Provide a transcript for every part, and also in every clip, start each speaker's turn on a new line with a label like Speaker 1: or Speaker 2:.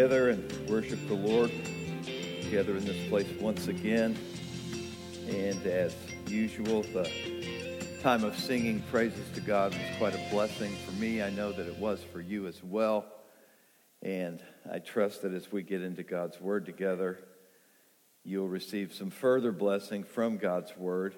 Speaker 1: together and worship the Lord together in this place once again. And as usual, the time of singing praises to God was quite a blessing for me. I know that it was for you as well. And I trust that as we get into God's Word together, you'll receive some further blessing from God's Word.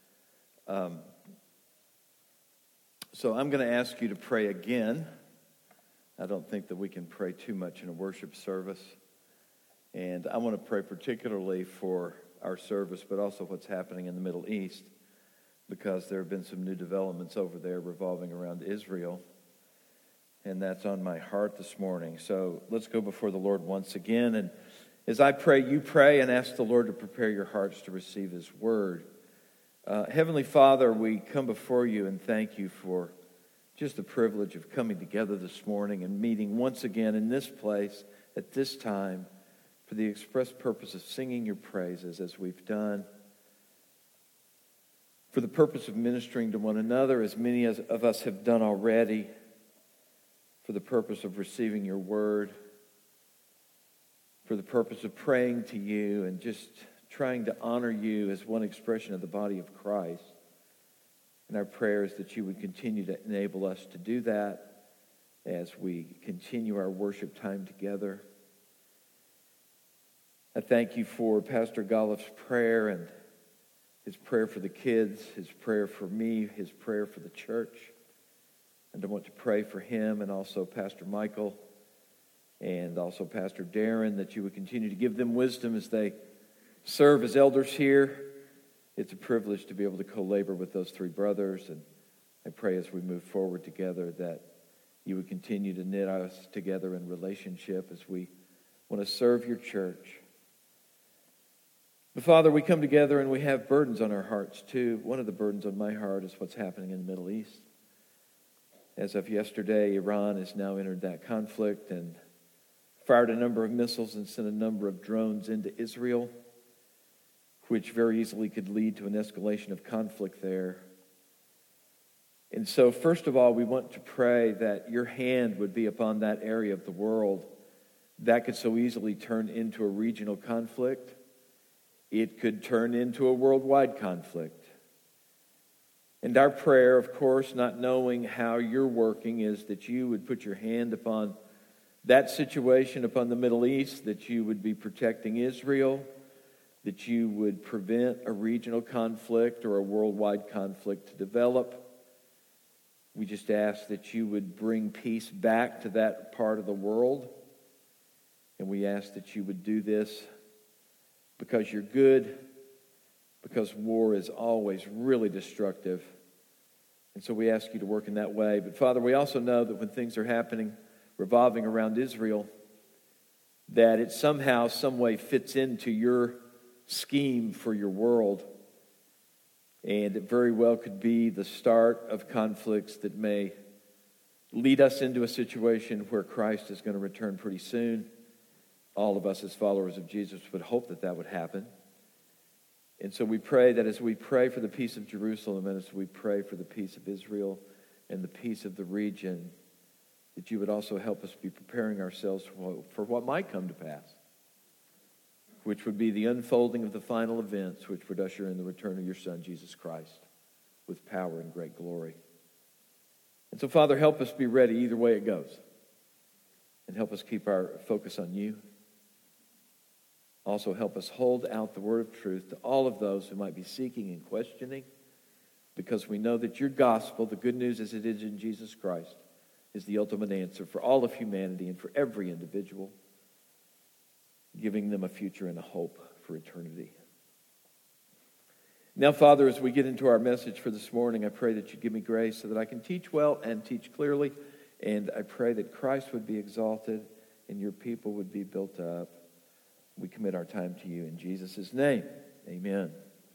Speaker 1: So I'm going to ask you to pray again. I don't think that we can pray too much in a worship service. And I want to pray particularly for our service, but also what's happening in the Middle East, because there have been some new developments over there revolving around Israel. And that's on my heart this morning. So let's go before the Lord once again. And as I pray, you pray and ask the Lord to prepare your hearts to receive His Word. Heavenly Father, we come before you and thank you for just the privilege of coming together this morning and meeting once again in this place at this time for the express purpose of singing your praises as we've done, for the purpose of ministering to one another as many of us have done already, for the purpose of receiving your word, for the purpose of praying to you and just trying to honor you as one expression of the body of Christ. And our prayer is that you would continue to enable us to do that as we continue our worship time together. I thank you for Pastor Golliff's prayer and his prayer for the kids, his prayer for me, his prayer for the church. And I want to pray for him and also Pastor Michael and also Pastor Darren, that you would continue to give them wisdom as they serve as elders here. It's a privilege to be able to co-labor with those three brothers, and I pray as we move forward together that you would continue to knit us together in relationship as we want to serve your church. But Father, we come together and we have burdens on our hearts too. One of the burdens on my heart is what's happening in the Middle East. As of yesterday, Iran has now entered that conflict and fired a number of missiles and sent a number of drones into Israel, which very easily could lead to an escalation of conflict there. And so, first of all, we want to pray that your hand would be upon that area of the world that could so easily turn into a regional conflict. It could turn into a worldwide conflict. And our prayer, of course, not knowing how you're working, is that you would put your hand upon that situation, upon the Middle East, that you would be protecting Israel, that you would prevent a regional conflict or a worldwide conflict to develop. We just ask that you would bring peace back to that part of the world. And we ask that you would do this because you're good, because war is always really destructive. And so we ask you to work in that way. But Father, we also know that when things are happening revolving around Israel, that it somehow, some way fits into your scheme for your world. And it very well could be the start of conflicts that may lead us into a situation where Christ is going to return pretty soon. All of us as followers of Jesus would hope that that would happen. And so we pray that as we pray for the peace of Jerusalem and as we pray for the peace of Israel and the peace of the region, that you would also help us be preparing ourselves for what might come to pass, which would be the unfolding of the final events, which would usher in the return of your Son, Jesus Christ, with power and great glory. And so, Father, help us be ready either way it goes. And help us keep our focus on you. Also, help us hold out the word of truth to all of those who might be seeking and questioning, because we know that your gospel, the good news as it is in Jesus Christ, is the ultimate answer for all of humanity and for every individual, giving them a future and a hope for eternity. Now, Father, as we get into our message for this morning, I pray that you give me grace so that I can teach well and teach clearly, and I pray that Christ would be exalted and your people would be built up. We commit our time to you in Jesus' name. Amen.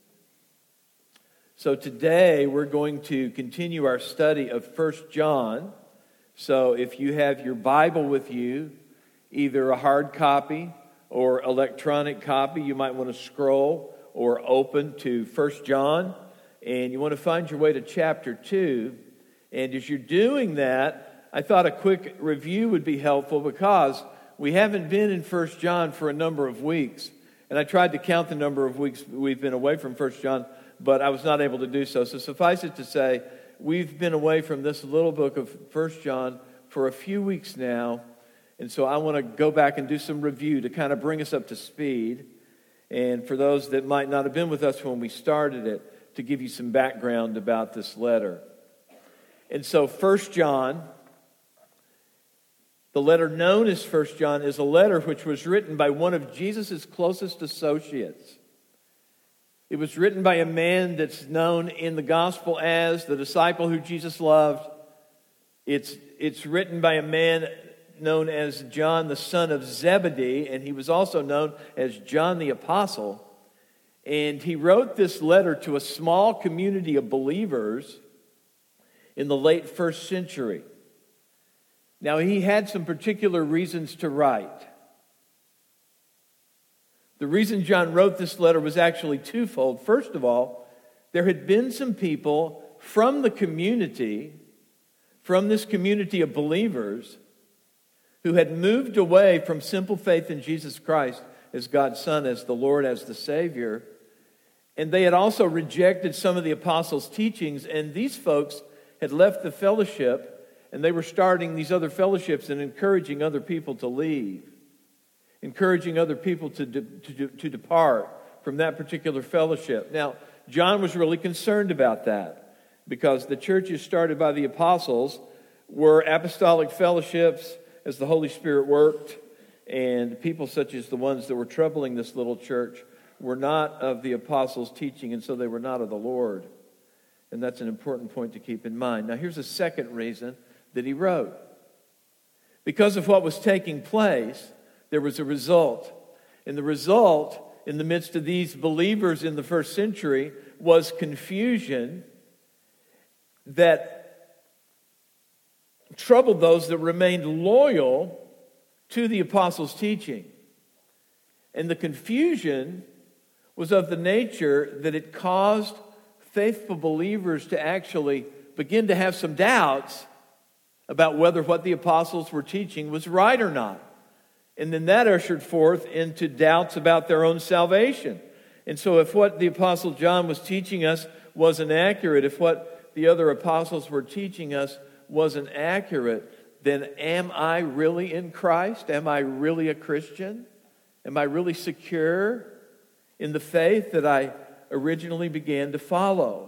Speaker 1: So today we're going to continue our study of 1 John. So if you have your Bible with you, either a hard copy or electronic copy, you might want to scroll or open to 1 John, and you want to find your way to chapter 2. And as you're doing that, I thought a quick review would be helpful, because we haven't been in 1 John for a number of weeks. And I tried to count the number of weeks we've been away from 1 John, but I was not able to do so. So suffice it to say, we've been away from this little book of 1 John for a few weeks now. And so I want to go back and do some review to kind of bring us up to speed. And for those that might not have been with us when we started it, to give you some background about this letter. And so 1 John, the letter known as 1 John, is a letter which was written by one of Jesus' closest associates. It was written by a man that's known in the gospel as the disciple who Jesus loved. It's written by a man known as John, the son of Zebedee, and he was also known as John the Apostle. And he wrote this letter to a small community of believers in the late first century. Now, he had some particular reasons to write. The reason John wrote this letter was actually twofold. First of all, there had been some people from the community, from this community of believers, who had moved away from simple faith in Jesus Christ as God's Son, as the Lord, as the Savior. And they had also rejected some of the apostles' teachings, and these folks had left the fellowship, and they were starting these other fellowships and encouraging other people to leave, encouraging other people to depart from that particular fellowship. Now, John was really concerned about that because the churches started by the apostles were apostolic fellowships as the Holy Spirit worked, and people such as the ones that were troubling this little church were not of the apostles' teaching, and so they were not of the Lord. And that's an important point to keep in mind. Now, here's a second reason that he wrote. Because of what was taking place, there was a result. And the result, in the midst of these believers in the first century, was confusion that troubled those that remained loyal to the apostles' teaching. And the confusion was of the nature that it caused faithful believers to actually begin to have some doubts about whether what the apostles were teaching was right or not. And then that ushered forth into doubts about their own salvation. And so if what the apostle John was teaching us wasn't accurate, if what the other apostles were teaching us wasn't accurate, then am I really in Christ? Am I really a Christian? Am I really secure in the faith that I originally began to follow?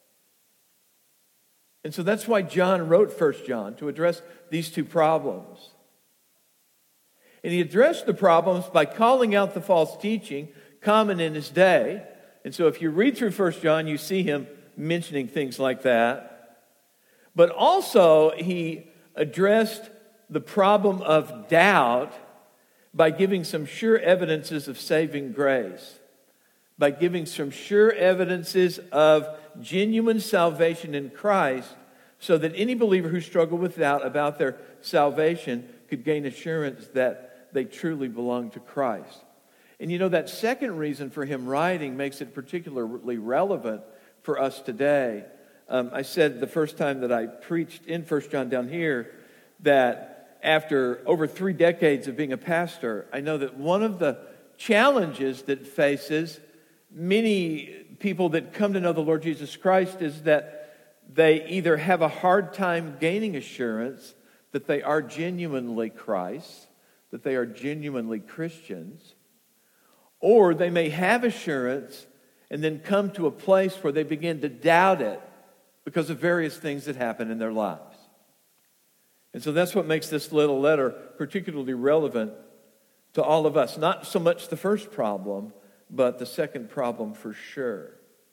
Speaker 1: And so that's why John wrote 1 John, to address these two problems. And he addressed the problems by calling out the false teaching common in his day. And so if you read through 1 John, you see him mentioning things like that. But also he addressed the problem of doubt by giving some sure evidences of saving grace, by giving some sure evidences of genuine salvation in Christ, so that any believer who struggled with doubt about their salvation could gain assurance that they truly belong to Christ. And you know, that second reason for him writing makes it particularly relevant for us today. I said the first time that I preached in 1 John down here that after over 3 decades of being a pastor, I know that one of the challenges that faces many people that come to know the Lord Jesus Christ is that they either have a hard time gaining assurance that they are genuinely Christ, that they are genuinely Christians, or they may have assurance and then come to a place where they begin to doubt it because of various things that happen in their lives. And so that's what makes this little letter particularly relevant to all of us. Not so much the first problem, but the second problem for sure.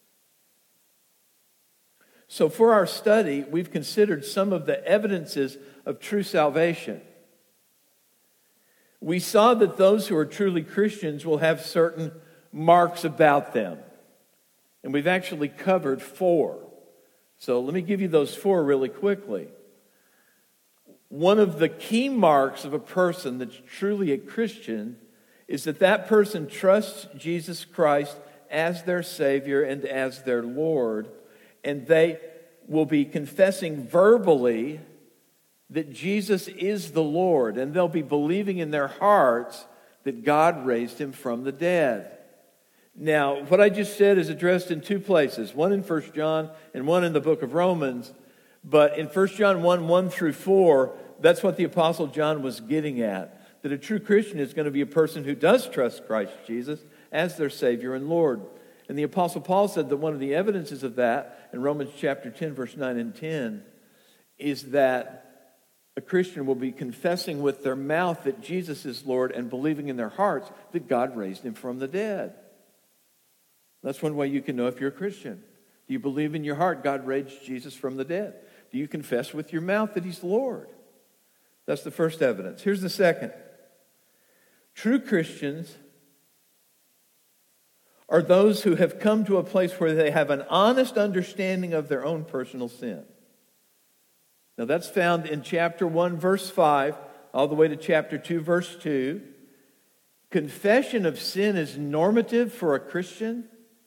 Speaker 1: So for our study, we've considered some of the evidences of true salvation. We saw that those who are truly Christians will have certain marks about them. And we've actually covered 4. So let me give you those 4 really quickly. One of the key marks of a person that's truly a Christian is that that person trusts Jesus Christ as their Savior and as their Lord, and they will be confessing verbally that Jesus is the Lord, and they'll be believing in their hearts that God raised him from the dead. Now, what I just said is addressed in two places, one in 1 John and one in the book of Romans. But in 1 John 1 through 4, that's what the Apostle John was getting at, that a true Christian is going to be a person who does trust Christ Jesus as their Savior and Lord. And the Apostle Paul said that one of the evidences of that in Romans chapter 10, verse 9 and 10, is that a Christian will be confessing with their mouth that Jesus is Lord and believing in their hearts that God raised him from the dead. That's one way you can know if you're a Christian. Do you believe in your heart God raised Jesus from the dead? Do you confess with your mouth that he's Lord? That's the first evidence. Here's the second. True Christians are those who have come to a place where they have an honest understanding of their own personal sin. Now that's found in chapter 1, verse 5, all the way to chapter 2, verse 2. Confession of sin is normative for a Christian.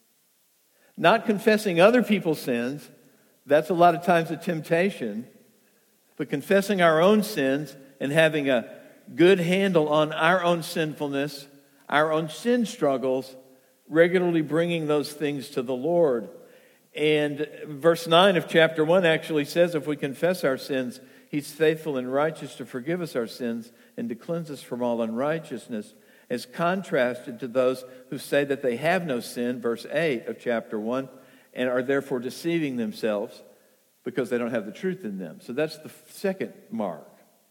Speaker 1: Not confessing other people's sins, that's a lot of times a temptation. But confessing our own sins and having a good handle on our own sinfulness, our own sin struggles, regularly bringing those things to the Lord. And verse 9 of chapter 1 actually says if we confess our sins, he's faithful and righteous to forgive us our sins and to cleanse us from all unrighteousness, as contrasted to those who say that they have no sin, verse 8 of chapter 1, and are therefore deceiving themselves because they don't have the truth in them. So that's the second mark.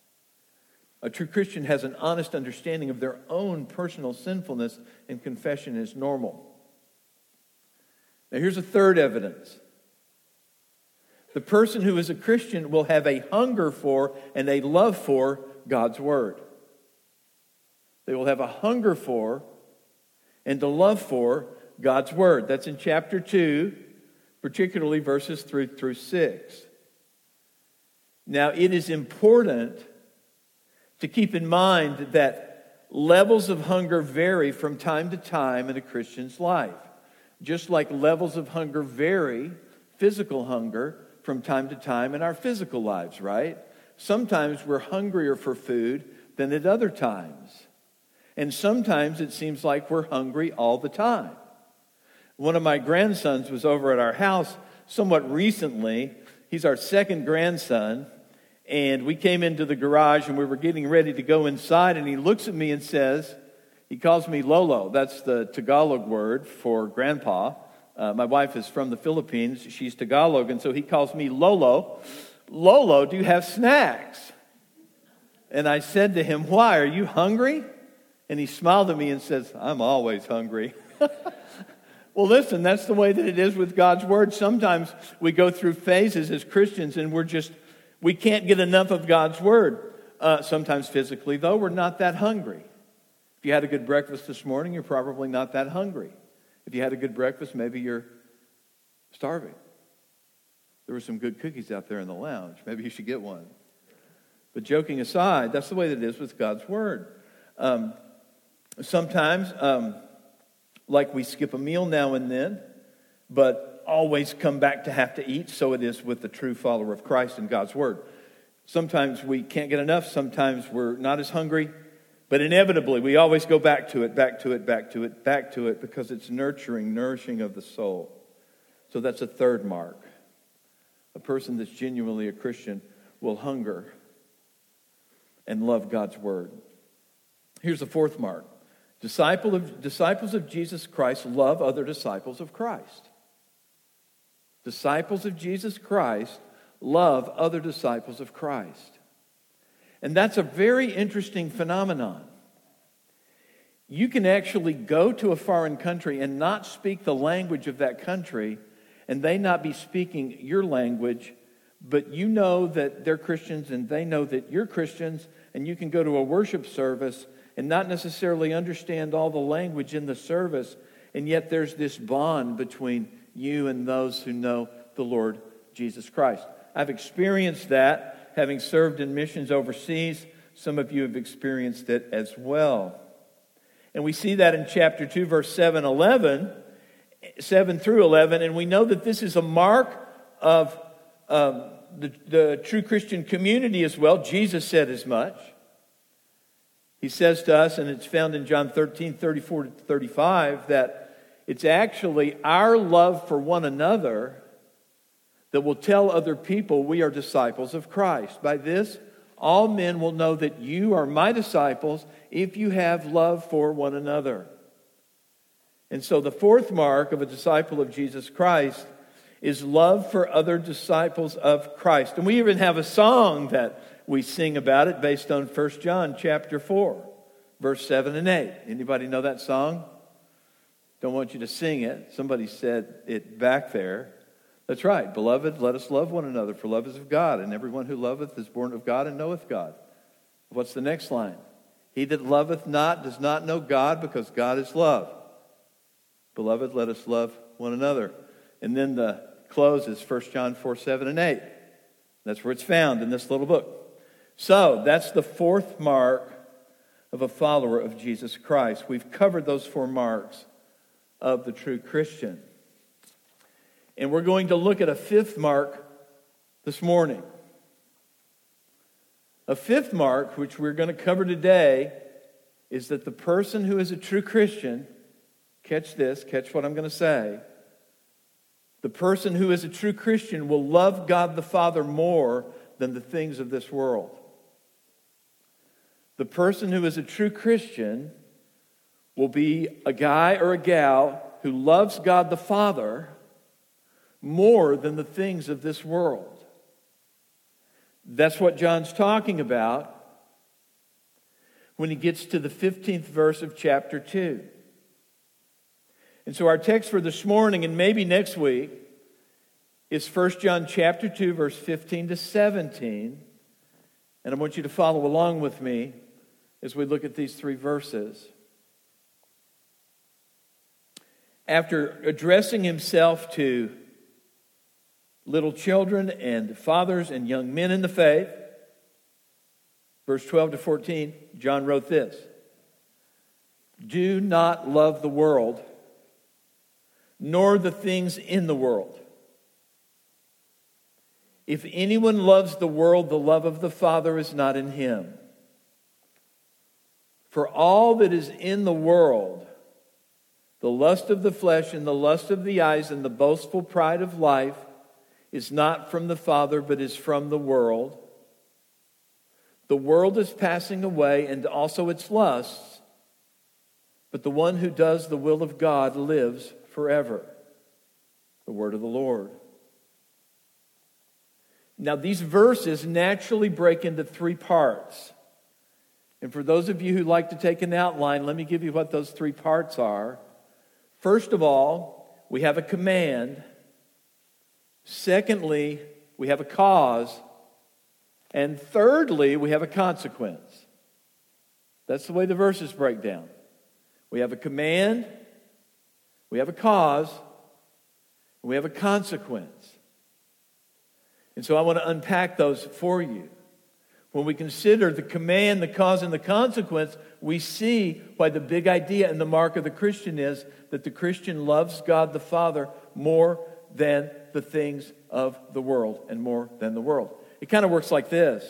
Speaker 1: A true Christian has an honest understanding of their own personal sinfulness, and confession is normal. Now here's a third evidence. The person who is a Christian will have a hunger for and a love for God's Word. They will have a hunger for and a love for God's Word. That's in chapter 2, particularly verses 3 through 6. Now, it is important to keep in mind that levels of hunger vary from time to time in a Christian's life. Just like levels of hunger vary, physical hunger, from time to time in our physical lives, right? Sometimes we're hungrier for food than at other times. And sometimes it seems like we're hungry all the time. One of my grandsons was over at our house somewhat recently. He's our second grandson. And we came into the garage and we were getting ready to go inside. And he looks at me and says, he calls me Lolo. That's the Tagalog word for grandpa. My wife is from the Philippines. She's Tagalog. And so he calls me Lolo. Lolo, do you have snacks? And I said to him, why? Are you hungry? And he smiled at me and says, I'm always hungry. Well, listen, that's the way that it is with God's Word. Sometimes we go through phases as Christians and we can't get enough of God's Word. Sometimes physically, though, we're not that hungry. If you had a good breakfast this morning, you're probably not that hungry. If you had a good breakfast, maybe you're starving. There were some good cookies out there in the lounge. Maybe you should get one. But joking aside, that's the way that it is with God's Word. Sometimes, like we skip a meal now and then, but always come back to have to eat. So it is with the true follower of Christ and God's Word. Sometimes we can't get enough. Sometimes we're not as hungry. But inevitably, we always go back to it, because it's nourishing of the soul. So that's a third mark. A person that's genuinely a Christian will hunger and love God's Word. Here's the fourth mark. Disciples of Jesus Christ love other disciples of Christ. Disciples of Jesus Christ love other disciples of Christ. And that's a very interesting phenomenon. You can actually go to a foreign country and not speak the language of that country, and they not be speaking your language, but you know that they're Christians and they know that you're Christians, and you can go to a worship service and not necessarily understand all the language in the service, and yet there's this bond between you and those who know the Lord Jesus Christ. I've experienced that, having served in missions overseas. Some of you have experienced it as well. And we see that in chapter 2, verse 7 through 11, and we know that this is a mark of
Speaker 2: the true Christian community as well. Jesus said as much. He says to us, and it's found in John 13, 34 to 35, that it's actually our love for one another that will tell other people we are disciples of Christ. By this, all men will know that you are my disciples if you have love for one another. And so the fourth mark of a disciple of Jesus Christ is love for other disciples of Christ. And we even have a song that we sing about it based on 1 John chapter 4, verse 7 and 8. Anybody know that song? Don't want you to sing it. Somebody said it back there. That's right. Beloved, let us love one another, for love is of God, and everyone who loveth is born of God and knoweth God. What's the next line? He that loveth not does not know God, because God is love. Beloved, let us love one another. And then the close is 1 John 4, 7 and 8. That's where it's found in this little book. So, that's the fourth mark of a follower of Jesus Christ. We've covered those four marks of the true Christian. And we're going to look at a fifth mark this morning. A fifth mark, which we're going to cover today, is that the person who is a true Christian, catch this, catch what I'm going to say. The person who is a true Christian will love God the Father more than the things of this world. The person who is a true Christian will be a guy or a gal who loves God the Father more than the things of this world. That's what John's talking about when he gets to the 15th verse of chapter 2. And so our text for this morning and maybe next week is 1 John chapter 2, verse 15 to 17. And I want you to follow along with me as we look at these three verses. After addressing himself to little children and fathers and young men in the faith, verse 12 to 14, John wrote this: "Do not love the world, nor the things in the world. If anyone loves the world, the love of the Father is not in him. For all that is in the world, the lust of the flesh and the lust of the eyes and the boastful pride of life, is not from the Father, but is from the world. The world is passing away, and also its lusts, but the one who does the will of God lives forever." The word of the Lord. Now, these verses naturally break into three parts. And for those of you who like to take an outline, let me give you what those three parts are. First of all, we have a command. Secondly, we have a cause. And thirdly, we have a consequence. That's the way the verses break down. We have a command, we have a cause, and we have a consequence. And so I want to unpack those for you. When we consider the command, the cause, and the consequence, we see why the big idea and the mark of the Christian is that the Christian loves God the Father more than the things of the world and more than the world. It kind of works like this.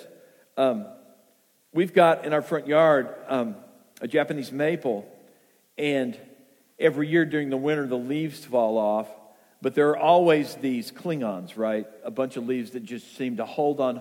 Speaker 2: We've got in our front yard a Japanese maple, and every year during the winter the leaves fall off, but there are always these Klingons, right? A bunch of leaves that just seem to hold on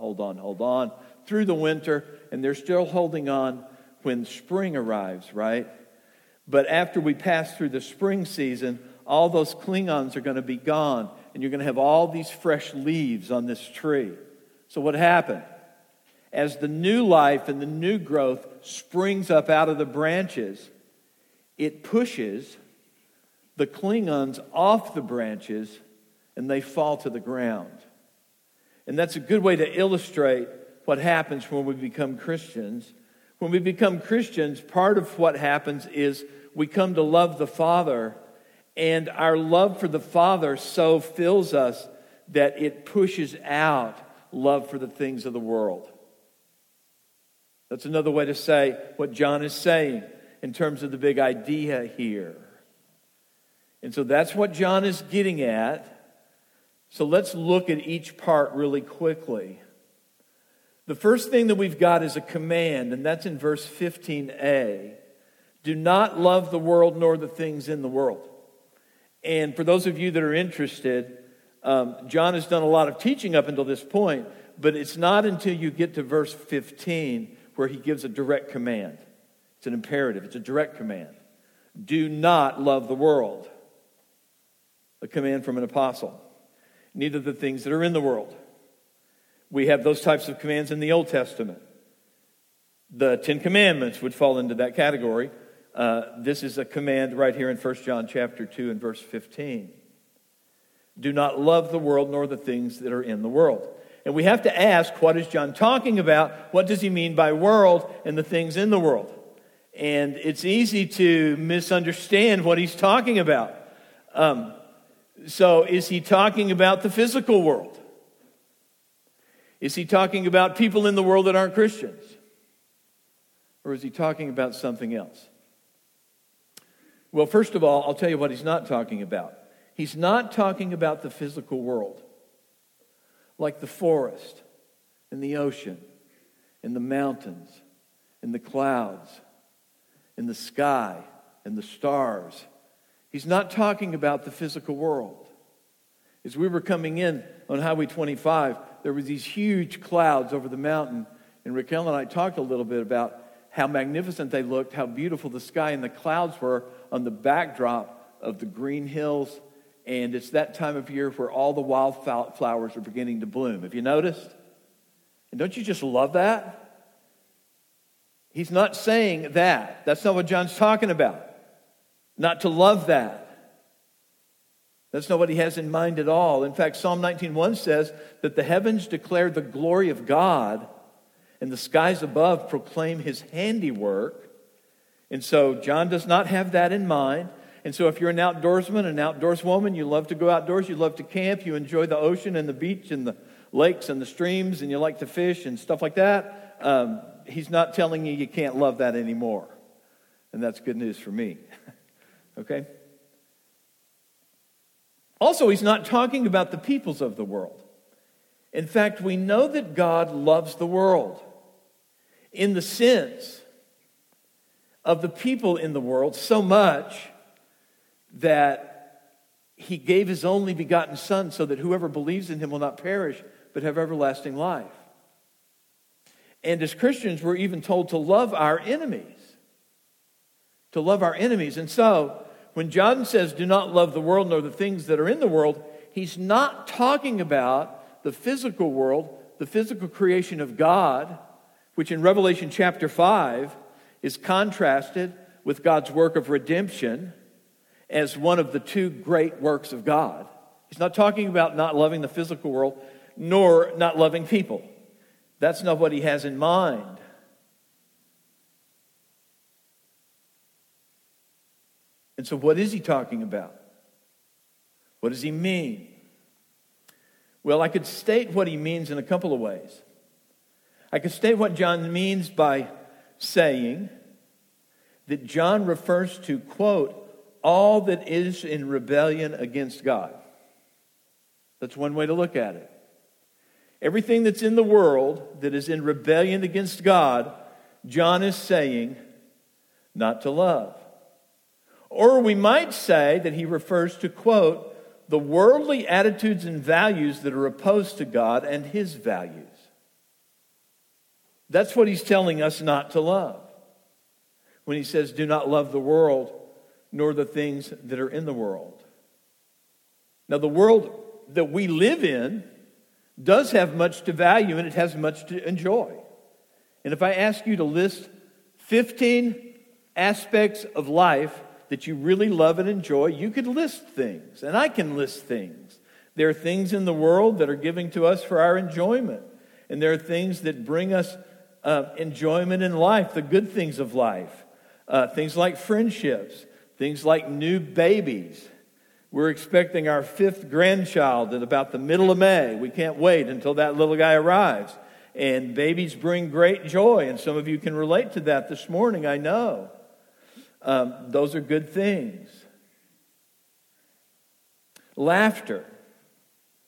Speaker 2: through the winter, and they're still holding on when spring arrives, right? But after we pass through the spring season, all those Klingons are going to be gone, and you're going to have all these fresh leaves on this tree. So what happened? As the new life and the new growth springs up out of the branches, it pushes the Klingons off the branches, and they fall to the ground. And that's a good way to illustrate what happens when we become Christians. When we become Christians, part of what happens is we come to love the Father, and our love for the Father so fills us that it pushes out love for the things of the world. That's another way to say what John is saying in terms of the big idea here. And so that's what John is getting at. So let's look at each part really quickly. The first thing that we've got is a command, and that's in verse 15a. Do not love the world nor the things in the world. And for those of you that are interested, John has done a lot of teaching up until this point, but it's not until you get to verse 15 where he gives a direct command. It's an imperative. It's a direct command. Do not love the world. A command from an apostle. Neither the things that are in the world. We have those types of commands in the Old Testament. The Ten Commandments would fall into that category. This is a command right here in 1 John chapter 2 and verse 15. Do not love the world nor the things that are in the world. And we have to ask, what is John talking about? What does he mean by world and the things in the world? And it's easy to misunderstand what he's talking about. So is he talking about the physical world? Is he talking about people in the world that aren't Christians? Or is he talking about something else? Well, first of all, I'll tell you what he's not talking about. He's not talking about the physical world, like the forest and the ocean and the mountains and the clouds and the sky and the stars. He's not talking about the physical world. As we were coming in on Highway 25, there were these huge clouds over the mountain, and Raquel and I talked a little bit about how magnificent they looked, how beautiful the sky and the clouds were on the backdrop of the green hills. And it's that time of year where all the wildflowers are beginning to bloom. Have you noticed? And don't you just love that? He's not saying that. That's not what John's talking about. Not to love that. That's not what he has in mind at all. In fact, Psalm 19:1 says that the heavens declare the glory of God, and the skies above proclaim his handiwork. And so John does not have that in mind. And so if you're an outdoorsman, an outdoorswoman, you love to go outdoors, you love to camp, you enjoy the ocean and the beach and the lakes and the streams, and you like to fish and stuff like that, he's not telling you can't love that anymore. And that's good news for me. Okay? Also, he's not talking about the peoples of the world. In fact, we know that God loves the world in the sense of the people in the world so much that he gave his only begotten Son so that whoever believes in him will not perish but have everlasting life. And as Christians, we're even told to love our enemies. To love our enemies. And so, when John says, do not love the world nor the things that are in the world, he's not talking about the physical world, the physical creation of God, which in Revelation chapter 5 is contrasted with God's work of redemption as one of the two great works of God. He's not talking about not loving the physical world, nor not loving people. That's not what he has in mind. And so what is he talking about? What does he mean? Well, I could state what he means in a couple of ways. I could state what John means by saying that John refers to, quote, all that is in rebellion against God. That's one way to look at it. Everything that's in the world that is in rebellion against God, John is saying not to love. Or we might say that he refers to, quote, the worldly attitudes and values that are opposed to God and his values. That's what he's telling us not to love. When he says, do not love the world, nor the things that are in the world. Now, the world that we live in does have much to value, and it has much to enjoy. And if I ask you to list 15 aspects of life that you really love and enjoy, you could list things, and I can list things. There are things in the world that are given to us for our enjoyment, and there are things that bring us enjoyment in life, the good things of life, things like friendships, things like new babies. We're expecting our 5th grandchild at about the middle of May. We can't wait until that little guy arrives. And babies bring great joy, and some of you can relate to that this morning, I know. Those are good things. Laughter.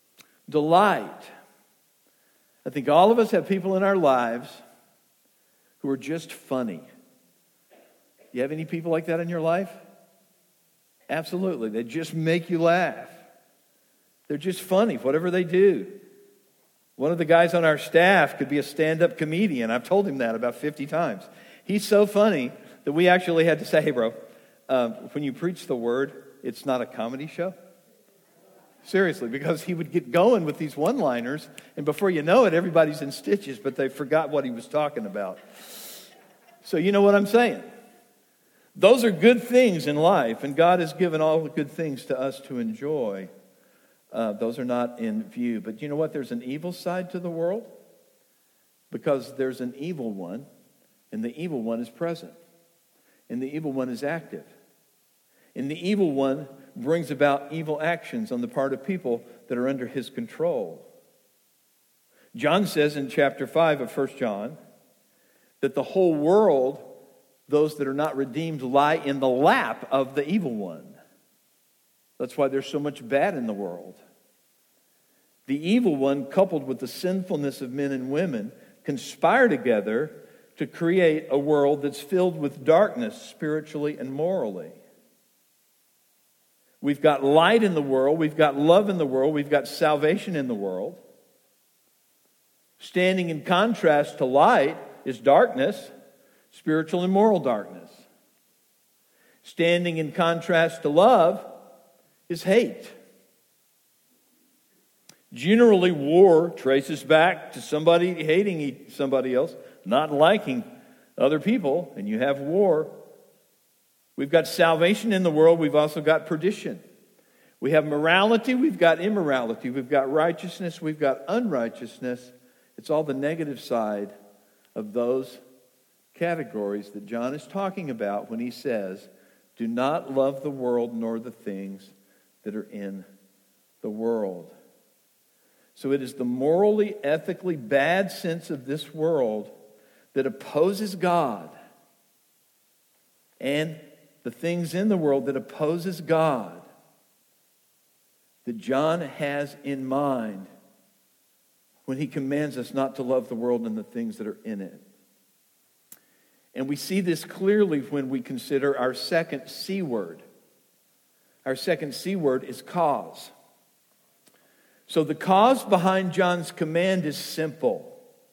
Speaker 2: Delight. I think all of us have people in our lives who are just funny. You have any people like that in your life? Absolutely. They just make you laugh. They're just funny, whatever they do. One of the guys on our staff could be a stand-up comedian. I've told him that about 50 times. He's so funny that we actually had to say, hey, bro, when you preach the word, it's not a comedy show. Seriously, because he would get going with these one-liners, and before you know it, everybody's in stitches, but they forgot what he was talking about. So you know what I'm saying? Those are good things in life, and God has given all the good things to us to enjoy. Those are not in view. But you know what? There's an evil side to the world, because there's an evil one, and the evil one is present, and the evil one is active. And the evil one brings about evil actions on the part of people that are under his control. John says in chapter 5 of 1 John that the whole world, those that are not redeemed, lie in the lap of the evil one. That's why there's so much bad in the world. The evil one, coupled with the sinfulness of men and women, conspire together to create a world that's filled with darkness spiritually and morally. We've got light in the world, we've got love in the world, we've got salvation in the world. Standing in contrast to light is darkness, spiritual and moral darkness. Standing in contrast to love is hate. Generally, war traces back to somebody hating somebody else, not liking other people, and you have war. We've got salvation in the world. We've also got perdition. We have morality. We've got immorality. We've got righteousness. We've got unrighteousness. It's all the negative side of those categories that John is talking about when he says, do not love the world nor the things that are in the world. So it is the morally, ethically bad sense of this world that opposes God, and the things in the world that opposes God, that John has in mind when he commands us not to love the world and the things that are in it. And we see this clearly when we consider our second C word. Our second C word is cause. So the cause behind John's command is simple.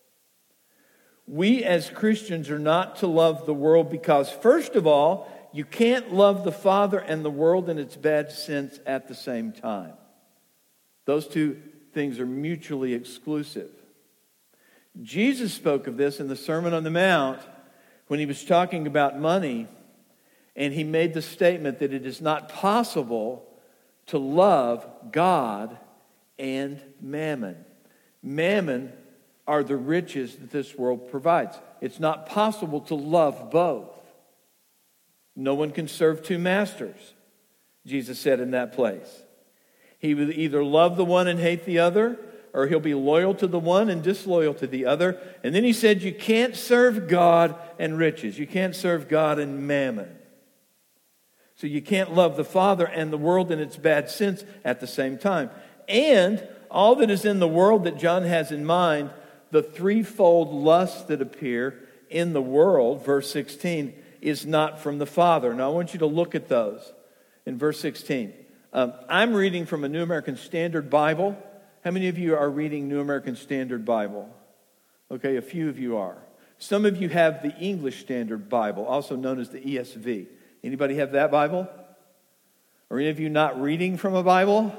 Speaker 2: We as Christians are not to love the world because, first of all, you can't love the Father and the world in its bad sense at the same time. Those two things are mutually exclusive. Jesus spoke of this in the Sermon on the Mount when he was talking about money, and he made the statement that it is not possible to love God and mammon. Mammon are the riches that this world provides. It's not possible to love both. No one can serve two masters, Jesus said in that place. He will either love the one and hate the other, or he'll be loyal to the one and disloyal to the other. And then he said you can't serve God and riches. You can't serve God and mammon. So you can't love the Father and the world in its bad sense at the same time. And all that is in the world that John has in mind, the threefold lusts that appear in the world, verse 16, is not from the Father. Now I want you to look at those in verse 16. I'm reading from a New American Standard Bible. How many of you are reading New American Standard Bible? Okay, a few of you are. Some of you have the English Standard Bible, also known as the ESV. Anybody have that Bible? Or any of you not reading from a Bible?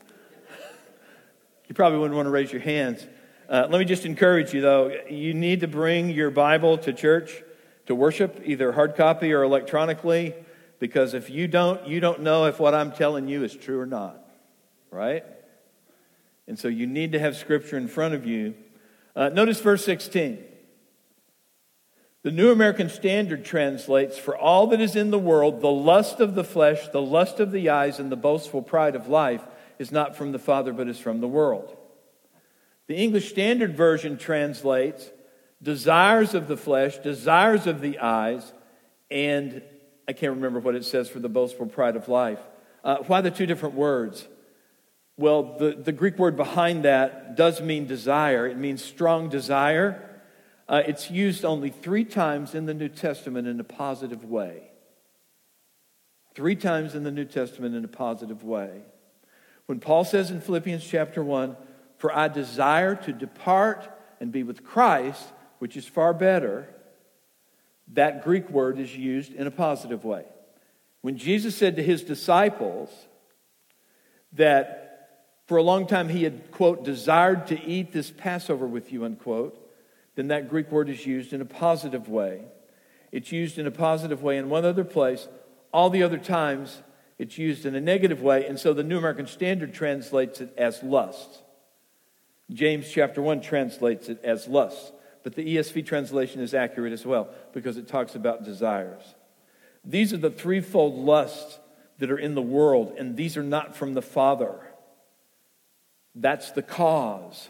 Speaker 2: You probably wouldn't want to raise your hands. Let me just encourage you, though. You need to bring your Bible to church to worship, either hard copy or electronically, because if you don't know if what I'm telling you is true or not, right? And so you need to have Scripture in front of you. Notice verse 16. The New American Standard translates, "For all that is in the world, the lust of the flesh, the lust of the eyes, and the boastful pride of life is not from the Father, but is from the world." The English Standard Version translates, desires of the flesh, desires of the eyes, and I can't remember what it says for the boastful pride of life. Why the two different words? Well, the Greek word behind that does mean desire. It means strong desire. It's used only 3 times in the New Testament in a positive way. 3 times in the New Testament in a positive way. When Paul says in Philippians chapter 1, "For I desire to depart and be with Christ, which is far better," that Greek word is used in a positive way. When Jesus said to his disciples that for a long time he had, quote, "desired to eat this Passover with you," unquote, then that Greek word is used in a positive way. It's used in a positive way in one other place. All the other times, it's used in a negative way, and so the New American Standard translates it as lust. James chapter 1 translates it as lust, but the ESV translation is accurate as well because it talks about desires. These are the threefold lusts that are in the world, and these are not from the Father. That's the cause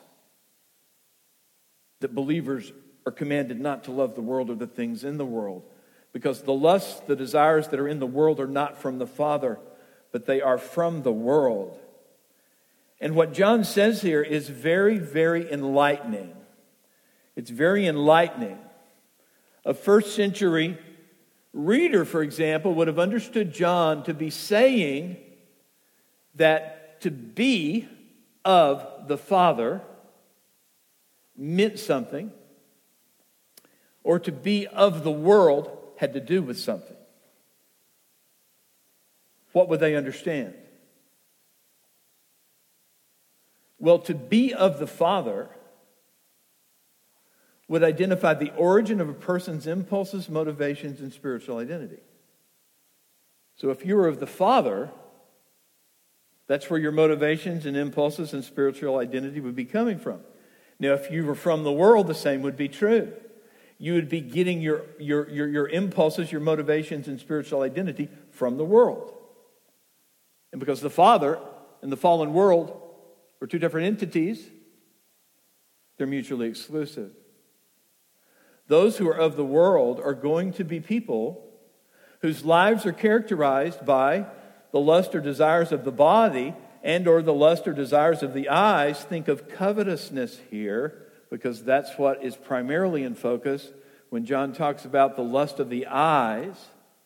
Speaker 2: that believers are commanded not to love the world or the things in the world. Because the lusts, the desires that are in the world are not from the Father, but they are from the world. And what John says here is very, very enlightening. It's very enlightening. A first century reader, for example, would have understood John to be saying that to be of the Father meant something, or to be of the world had to do with something. What would they understand? Well, to be of the Father would identify the origin of a person's impulses, motivations, and spiritual identity. So if you were of the Father, that's where your motivations and impulses and spiritual identity would be coming from. Now, if you were from the world, the same would be true. You would be getting your impulses, your motivations, and spiritual identity from the world. And because the Father and the fallen world are 2 different entities, they're mutually exclusive. Those who are of the world are going to be people whose lives are characterized by the lust or desires of the body and or the lust or desires of the eyes. Think of covetousness here, because that's what is primarily in focus when John talks about the lust of the eyes,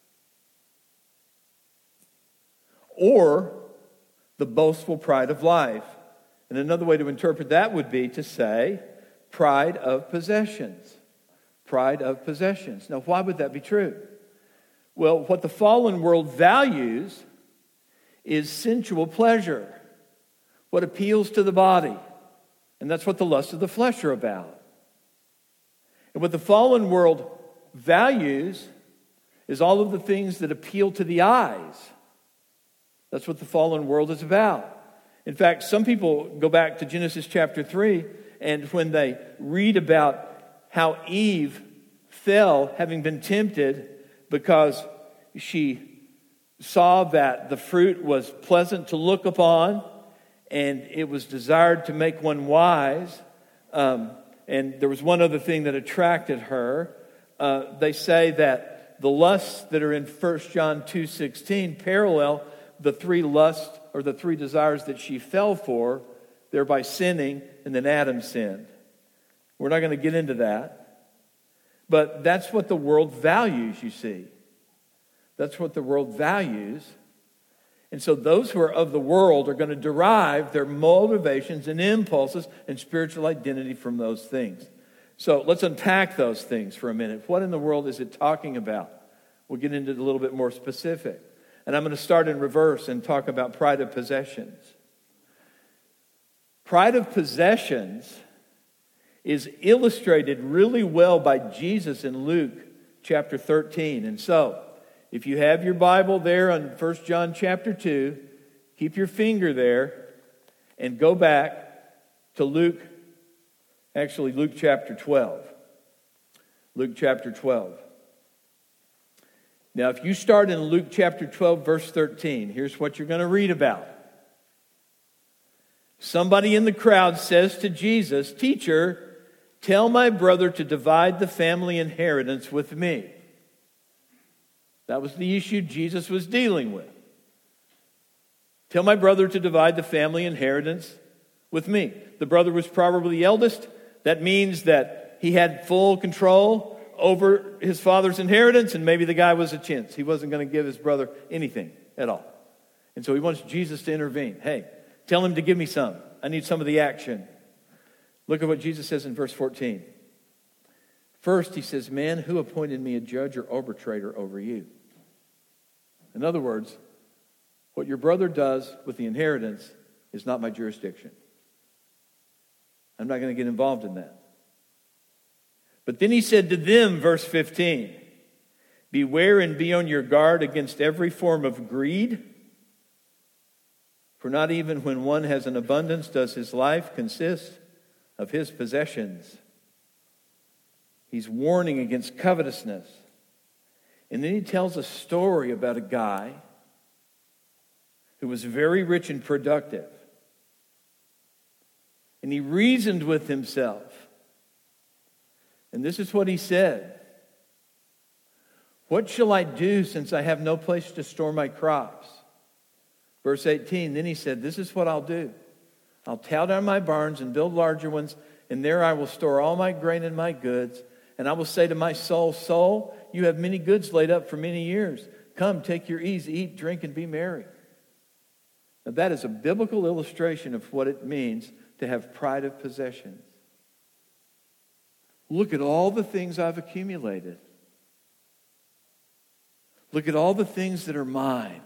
Speaker 2: or the boastful pride of life. And another way to interpret that would be to say pride of possessions. Pride of possessions. Now, why would that be true? Well, what the fallen world values is sensual pleasure, what appeals to the body. And that's what the lusts of the flesh are about. And what the fallen world values is all of the things that appeal to the eyes. That's what the fallen world is about. In fact, some people go back to Genesis chapter 3, and when they read about how Eve fell, having been tempted because she saw that the fruit was pleasant to look upon, and it was desired to make one wise, and there was one other thing that attracted her. They say that the lusts that are in 1 John 2:16 parallel the 3 lusts or the 3 desires that she fell for, thereby sinning, and then Adam sinned. We're not going to get into that. But that's what the world values, you see. That's what the world values. And so those who are of the world are going to derive their motivations and impulses and spiritual identity from those things. So let's unpack those things for a minute. What in the world is it talking about? We'll get into it a little bit more specific. And I'm going to start in reverse and talk about pride of possessions. Pride of possessions is illustrated really well by Jesus in Luke chapter 13. And so, if you have your Bible there on 1 John chapter 2, keep your finger there and go back to Luke chapter 12. Luke chapter 12. Now, if you start in Luke chapter 12, verse 13, here's what you're going to read about. Somebody in the crowd says to Jesus, "Teacher, tell my brother to divide the family inheritance with me." That was the issue Jesus was dealing with. Tell my brother to divide the family inheritance with me. The brother was probably the eldest. That means that he had full control over his father's inheritance, and maybe the guy was a chintz. He wasn't going to give his brother anything at all. And so he wants Jesus to intervene. Hey, tell him to give me some. I need some of the action. Look at what Jesus says in verse 14. First, he says, man, who appointed me a judge or arbitrator over you? In other words, what your brother does with the inheritance is not my jurisdiction. I'm not going to get involved in that. But then he said to them, verse 15, beware and be on your guard against every form of greed. For not even when one has an abundance does his life consist of his possessions. He's warning against covetousness. And then he tells a story about a guy who was very rich and productive. And he reasoned with himself. And this is what he said. What shall I do since I have no place to store my crops? Verse 18, then he said, this is what I'll do. I'll tear down my barns and build larger ones, and there I will store all my grain and my goods. And I will say to my soul, soul, you have many goods laid up for many years. Come, take your ease, eat, drink, and be merry. Now that is a biblical illustration of what it means to have pride of possessions. Look at all the things I've accumulated. Look at all the things that are mine.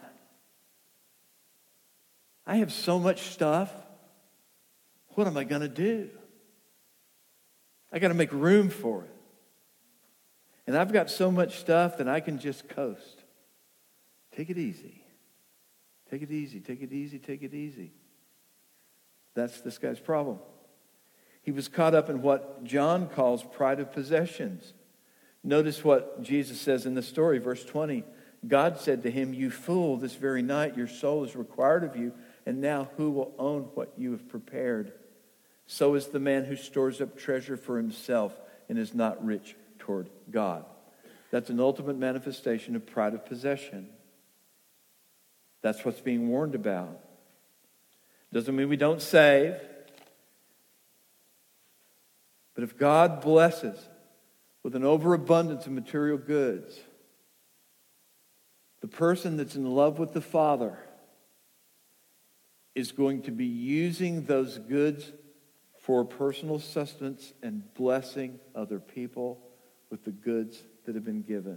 Speaker 2: I have so much stuff. What am I going to do? I got to make room for it. And I've got so much stuff that I can just coast. Take it easy. Take it easy, take it easy, take it easy. That's this guy's problem. He was caught up in what John calls pride of possessions. Notice what Jesus says in the story, verse 20. God said to him, you fool, this very night your soul is required of you, and now who will own what you have prepared? So is the man who stores up treasure for himself and is not rich toward God. That's an ultimate manifestation of pride of possession. That's what's being warned about. Doesn't mean we don't save. But if God blesses with an overabundance of material goods, the person that's in love with the Father is going to be using those goods for personal sustenance and blessing other people with the goods that have been given.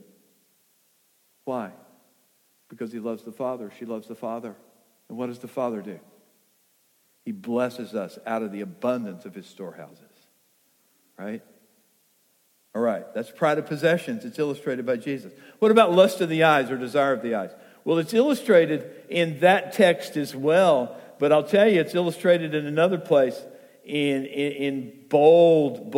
Speaker 2: Why? Because he loves the Father. She loves the Father. And what does the Father do? He blesses us out of the abundance of his storehouses. Right? All right. That's pride of possessions. It's illustrated by Jesus. What about lust of the eyes or desire of the eyes? Well, it's illustrated in that text as well. But I'll tell you, it's illustrated in another place in bold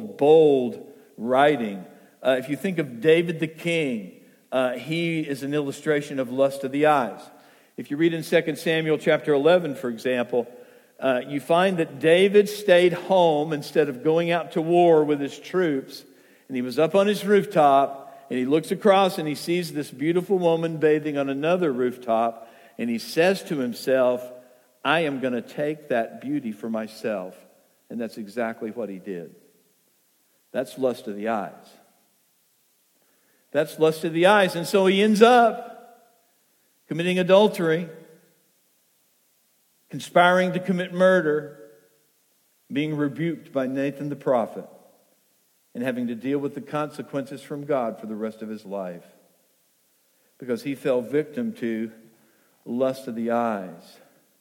Speaker 2: writing. If you think of David the king, he is an illustration of lust of the eyes. If you read in 2 Samuel chapter 11, for example, you find that David stayed home instead of going out to war with his troops. And he was up on his rooftop, and he looks across and he sees this beautiful woman bathing on another rooftop. And he says to himself, I am going to take that beauty for myself. And that's exactly what he did. That's lust of the eyes. That's lust of the eyes. And so he ends up committing adultery, conspiring to commit murder, being rebuked by Nathan the prophet, and having to deal with the consequences from God for the rest of his life. Because he fell victim to lust of the eyes.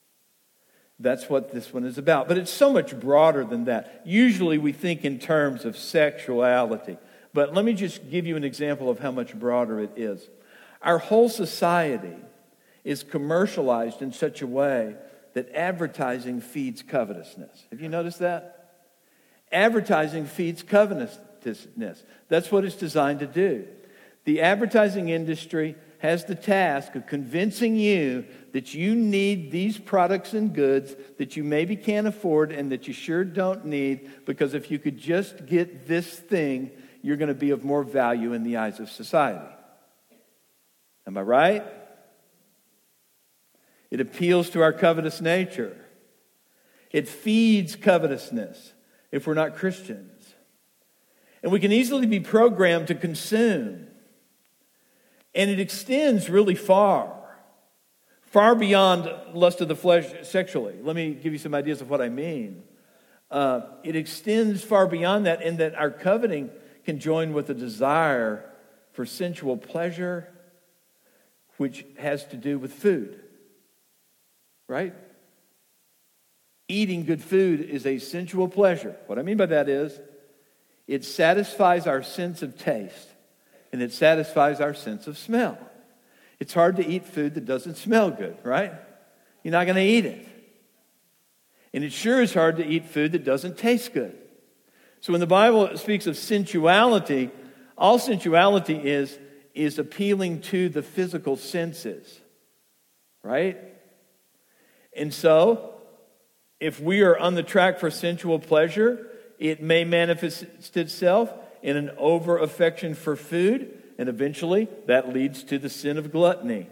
Speaker 2: That's what this one is about. But it's so much broader than that. Usually we think in terms of sexuality. But let me just give you an example of how much broader it is. Our whole society is commercialized in such a way that advertising feeds covetousness. Have you noticed that? Advertising feeds covetousness. That's what it's designed to do. The advertising industry has the task of convincing you that you need these products and goods that you maybe can't afford and that you sure don't need, because if you could just get this thing, you're going to be of more value in the eyes of society. Am I right? It appeals to our covetous nature. It feeds covetousness if we're not Christians. And we can easily be programmed to consume. And it extends really far beyond lust of the flesh sexually. Let me give you some ideas of what I mean. It extends far beyond that, in that our coveting can join with a desire for sensual pleasure, which has to do with food. Right? Eating good food is a sensual pleasure. What I mean by that is, it satisfies our sense of taste, and it satisfies our sense of smell. It's hard to eat food that doesn't smell good, right? You're not going to eat it. And it sure is hard to eat food that doesn't taste good. So when the Bible speaks of sensuality, all sensuality is appealing to the physical senses, right? And so, if we are on the track for sensual pleasure, it may manifest itself in an over-affection for food, and eventually that leads to the sin of gluttony.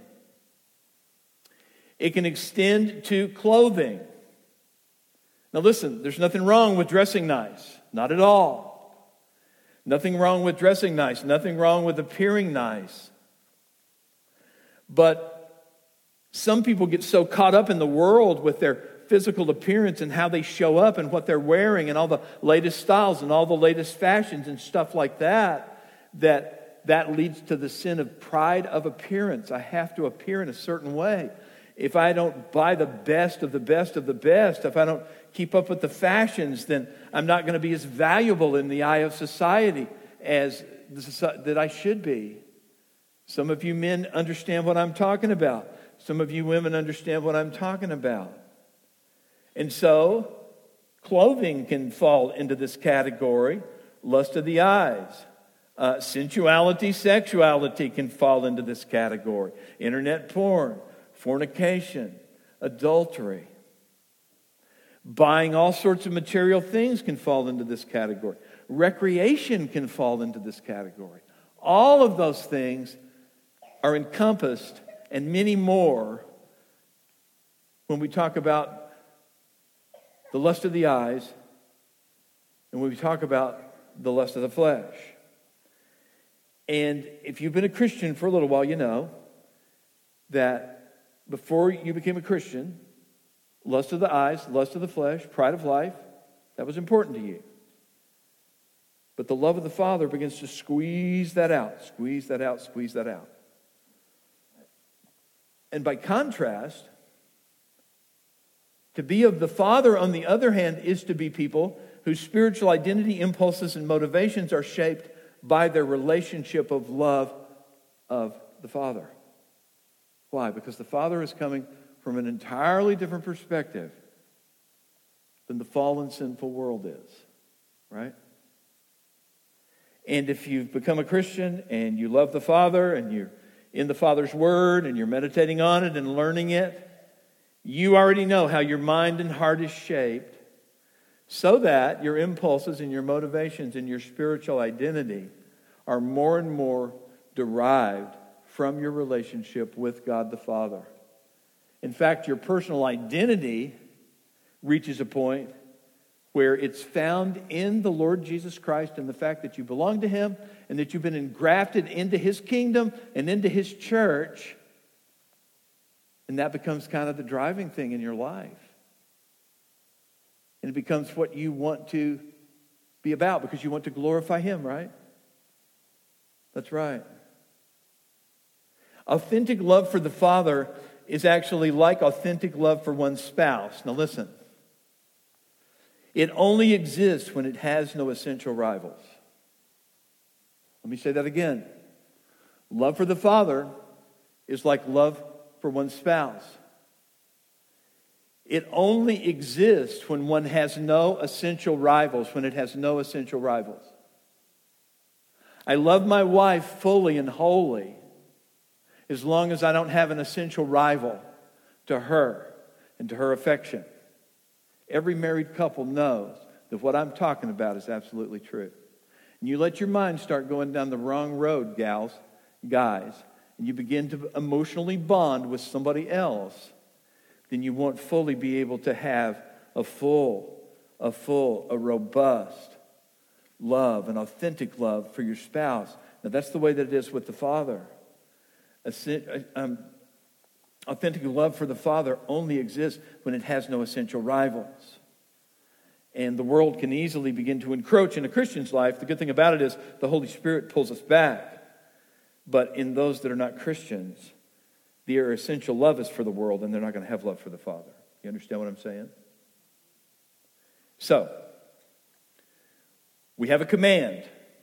Speaker 2: It can extend to clothing. Now listen, there's nothing wrong with dressing nice. Not at all. Nothing wrong with dressing nice. Nothing wrong with appearing nice. But some people get so caught up in the world with their physical appearance and how they show up and what they're wearing and all the latest styles and all the latest fashions and stuff like that, that leads to the sin of pride of appearance. I have to appear in a certain way. If I don't buy the best of the best of the best, if I don't keep up with the fashions, then I'm not going to be as valuable in the eye of society as that I should be. Some of you men understand what I'm talking about. Some of you women understand what I'm talking about. And so, clothing can fall into this category. Lust of the eyes. Sensuality, sexuality can fall into this category. Internet porn, fornication, adultery. Buying all sorts of material things can fall into this category. Recreation can fall into this category. All of those things are encompassed, and many more, when we talk about the lust of the eyes and when we talk about the lust of the flesh. And if you've been a Christian for a little while, you know that before you became a Christian, lust of the eyes, lust of the flesh, pride of life, that was important to you. But the love of the Father begins to squeeze that out, squeeze that out, squeeze that out. And by contrast, to be of the Father, on the other hand, is to be people whose spiritual identity, impulses, and motivations are shaped by their relationship of love of the Father. Why? Because the Father is coming from an entirely different perspective than the fallen, sinful world is. Right? And if you've become a Christian and you love the Father and you're in the Father's Word and you're meditating on it and learning it, you already know how your mind and heart is shaped so that your impulses and your motivations and your spiritual identity are more and more derived from your relationship with God the Father. In fact, your personal identity reaches a point where it's found in the Lord Jesus Christ and the fact that you belong to Him and that you've been engrafted into His kingdom and into His church. And that becomes kind of the driving thing in your life. And it becomes what you want to be about because you want to glorify Him, right? That's right. Authentic love for the Father is actually like authentic love for one's spouse. Now listen. It only exists when it has no essential rivals. Let me say that again. Love for the Father is like love for one's spouse. It only exists when one has no essential rivals, when it has no essential rivals. I love my wife fully and wholly as long as I don't have an essential rival to her and to her affection. Every married couple knows that what I'm talking about is absolutely true. And you let your mind start going down the wrong road, gals, guys, and you begin to emotionally bond with somebody else, then you won't fully be able to have a robust love, an authentic love for your spouse. Now, that's the way that it is with the Father. Authentic love for the Father only exists when it has no essential rivals. And the world can easily begin to encroach in a Christian's life. The good thing about it is the Holy Spirit pulls us back. But in those that are not Christians, their essential love is for the world, and they're not going to have love for the Father. You understand what I'm saying? So, we have a command.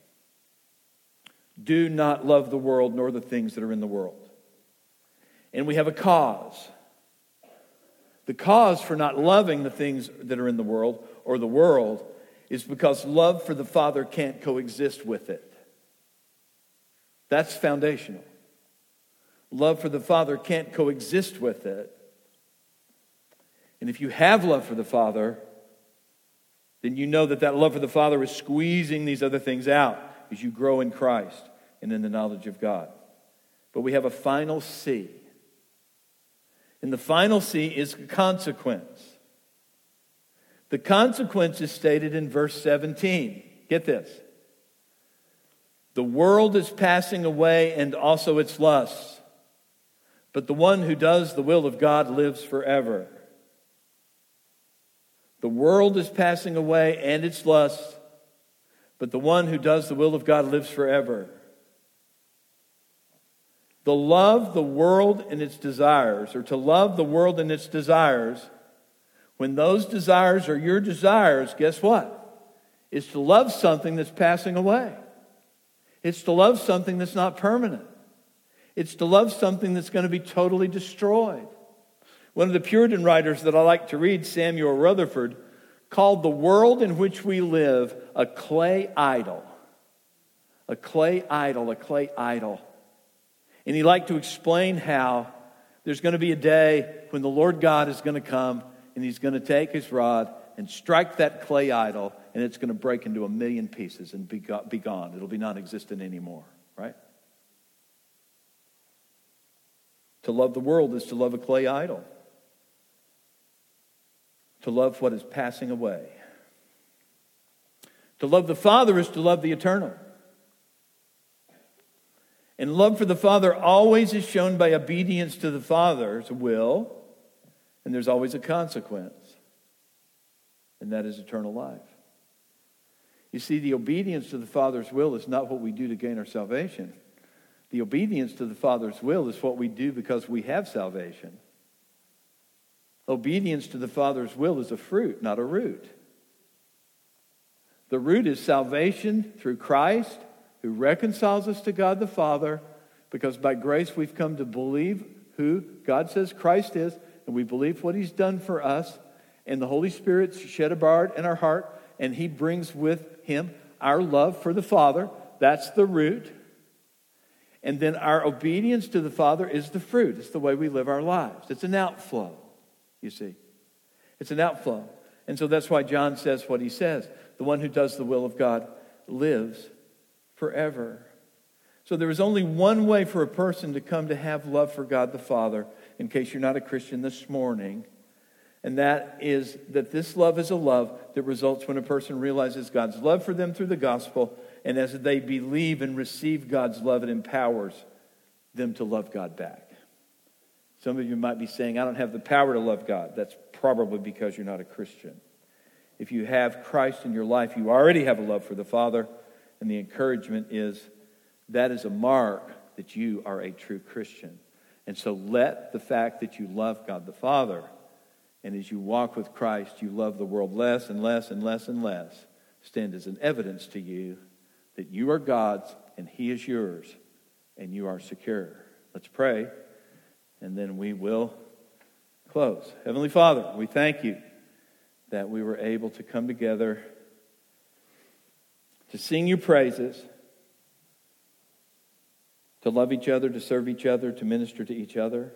Speaker 2: Do not love the world nor the things that are in the world. And we have a cause. The cause for not loving the things that are in the world or the world is because love for the Father can't coexist with it. That's foundational. Love for the Father can't coexist with it. And if you have love for the Father, then you know that that love for the Father is squeezing these other things out as you grow in Christ and in the knowledge of God. But we have a final C. And the final C is consequence. The consequence is stated in verse 17. Get this. The world is passing away and also its lusts, but the one who does the will of God lives forever. The world is passing away and its lusts, but the one who does the will of God lives forever. To love the world and its desires, when those desires are your desires, guess what? It's to love something that's passing away. It's to love something that's not permanent. It's to love something that's going to be totally destroyed. One of the Puritan writers that I like to read, Samuel Rutherford, called the world in which we live a clay idol. A clay idol, a clay idol. And he liked to explain how there's going to be a day when the Lord God is going to come and He's going to take His rod and strike that clay idol, and it's going to break into a million pieces and be gone. It'll be non-existent anymore, right? To love the world is to love a clay idol. To love what is passing away. To love the Father is to love the eternal. And love for the Father always is shown by obedience to the Father's will, and there's always a consequence, and that is eternal life. You see, the obedience to the Father's will is not what we do to gain our salvation. The obedience to the Father's will is what we do because we have salvation. Obedience to the Father's will is a fruit, not a root. The root is salvation through Christ, who reconciles us to God the Father, because by grace we've come to believe who God says Christ is, and we believe what He's done for us, and the Holy Spirit's shed abroad in our heart, and He brings with Him our love for the Father. That's the root. And then our obedience to the Father is the fruit. It's the way we live our lives. It's an outflow, you see. It's an outflow. And so that's why John says what he says. The one who does the will of God lives forever. So there is only one way for a person to come to have love for God the Father, in case you're not a Christian this morning, and that is that this love is a love that results when a person realizes God's love for them through the gospel, and as they believe and receive God's love, it empowers them to love God back. Some of you might be saying, I don't have the power to love God. That's probably because you're not a Christian. If you have Christ in your life, you already have a love for the Father. And the encouragement is that is a mark that you are a true Christian. And so let the fact that you love God the Father, and as you walk with Christ, you love the world less and less and less and less, stand as an evidence to you that you are God's and He is yours, and you are secure. Let's pray, and then we will close. Heavenly Father, we thank you that we were able to come together to sing your praises, to love each other, to serve each other, to minister to each other,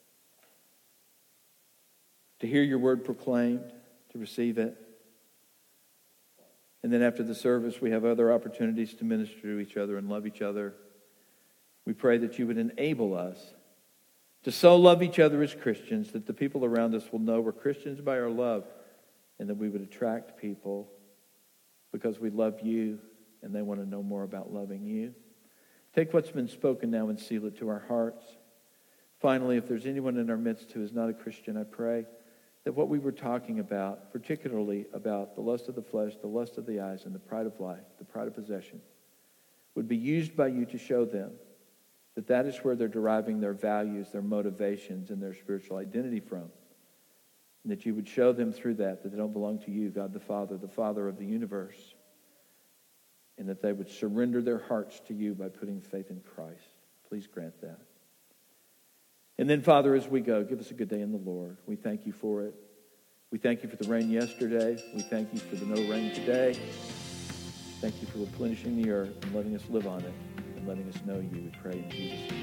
Speaker 2: to hear your word proclaimed, to receive it. And then after the service, we have other opportunities to minister to each other and love each other. We pray that you would enable us to so love each other as Christians that the people around us will know we're Christians by our love, and that we would attract people because we love you and they want to know more about loving you. Take what's been spoken now and seal it to our hearts. Finally, if there's anyone in our midst who is not a Christian, I pray that what we were talking about, particularly about the lust of the flesh, the lust of the eyes, and the pride of life, the pride of possession, would be used by you to show them that that is where they're deriving their values, their motivations, and their spiritual identity from. And that you would show them through that they don't belong to you, God the Father of the universe. And that they would surrender their hearts to you by putting faith in Christ. Please grant that. And then, Father, as we go, give us a good day in the Lord. We thank you for it. We thank you for the rain yesterday. We thank you for the no rain today. Thank you for replenishing the earth and letting us live on it and letting us know you. We pray in Jesus' name.